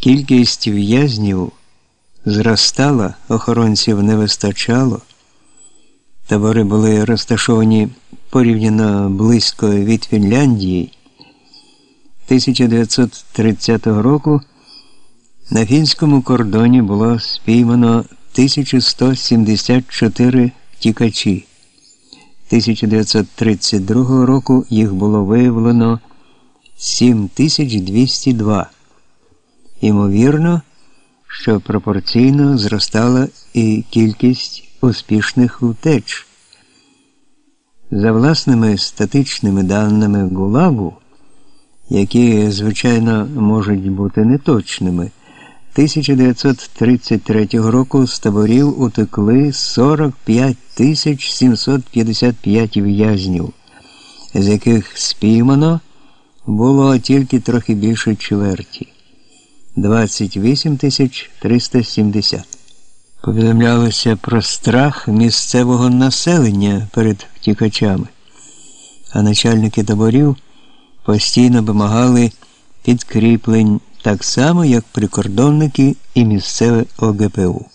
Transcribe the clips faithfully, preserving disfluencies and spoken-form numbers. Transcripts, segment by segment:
Кількість в'язнів зростала, охоронців не вистачало. Табори були розташовані порівняно близько від Фінляндії. тисяча дев'ятсот тридцятого року на фінському кордоні було спіймано тисячу сто сімдесят чотири втікачі. тисяча дев'ятсот тридцять другого року їх було виявлено сім тисяч двісті два. Ймовірно, що пропорційно зростала і кількість успішних втеч. За власними статичними даними ГУЛАГу, які, звичайно, можуть бути неточними, тисяча дев'ятсот тридцять третього року з таборів утекли сорок п'ять тисяч сімсот п'ятдесят п'ять в'язнів, з яких спіймано було тільки трохи більше чверті – двадцять вісім тисяч триста сімдесят. Повідомлялося про страх місцевого населення перед втікачами, а начальники таборів постійно вимагали підкріплень, так само, як прикордонники і місцеве О Ге Пе У.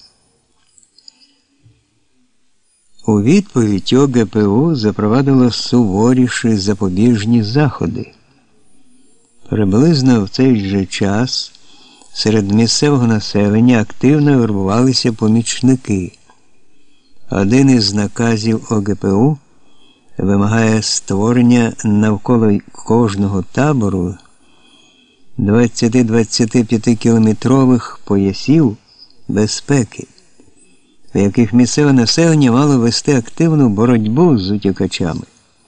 У відповідь О Ге Пе У запровадило суворіші запобіжні заходи. Приблизно в цей же час серед місцевого населення активно вербувалися помічники. Один із наказів О Ге Пе У вимагає створення навколо кожного табору двадцять-двадцять п'ять кілометрових поясів безпеки, в яких місцеве населення мало вести активну боротьбу з утікачами.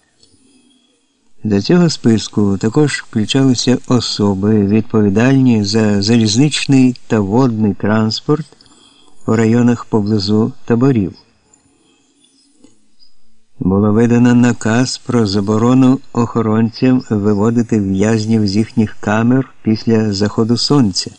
До цього списку також включалися особи, відповідальні за залізничний та водний транспорт у районах поблизу таборів. Було видано наказ про заборону охоронцям виводити в'язнів з їхніх камер після заходу сонця.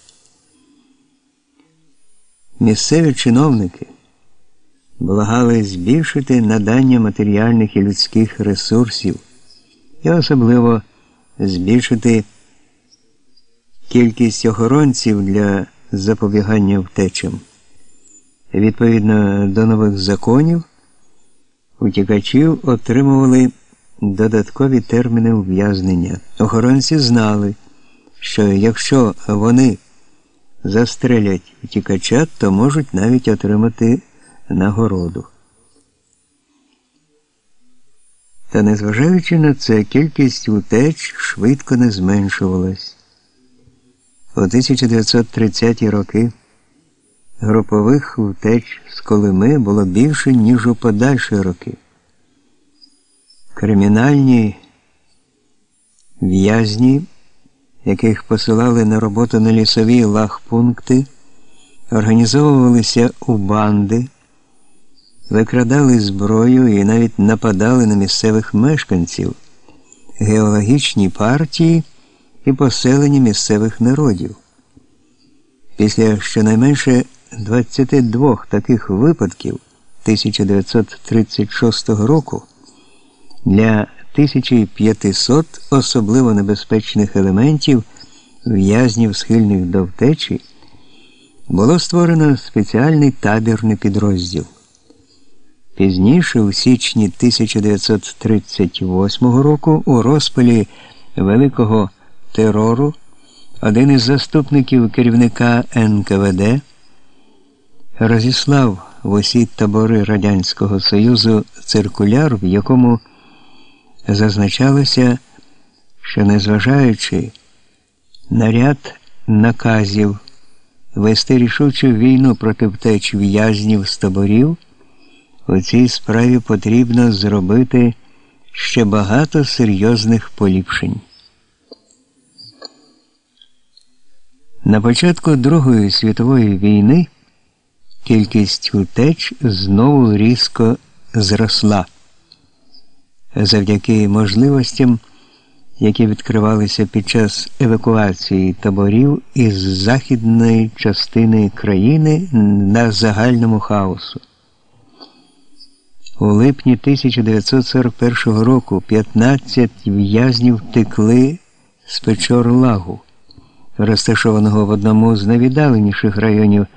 Місцеві чиновники благали збільшити надання матеріальних і людських ресурсів, і особливо збільшити кількість охоронців для запобігання втечам. Відповідно до нових законів, утікачів отримували додаткові терміни ув'язнення. Охоронці знали, що якщо вони застрелять утікача, то можуть навіть отримати нагороду. Та незважаючи на це, кількість утеч швидко не зменшувалась. У тисяча дев'ятсот тридцяті роки групових втеч з Колими було більше, ніж у подальші роки. Кримінальні в'язні, яких посилали на роботу на лісові лагпункти, організовувалися у банди, викрадали зброю і навіть нападали на місцевих мешканців, геологічні партії і поселення місцевих народів. Після щонайменше двадцяти двох таких випадків тисяча дев'ятсот тридцять шостого року для тисячі п'ятисот особливо небезпечних елементів, в'язнів, схильних до втечі, було створено спеціальний табірний підрозділ. Пізніше, у січні тисяча дев'ятсот тридцять восьмого року, у розпалі Великого терору, один із заступників керівника Ен Ке Ве Де розіслав в усі табори Радянського Союзу циркуляр, в якому зазначалося, що незважаючи на ряд наказів вести рішучу війну проти втеч в'язнів з таборів, у цій справі потрібно зробити ще багато серйозних поліпшень. На початку Другої світової війни кількість утеч знову різко зросла. Завдяки можливостям, які відкривалися під час евакуації таборів із західної частини країни на загальному хаосу. У липні тисяча дев'ятсот сорок першого року п'ятнадцять в'язнів втекли з Печор-Лагу. розташованого в одному з найвіддаленіших районів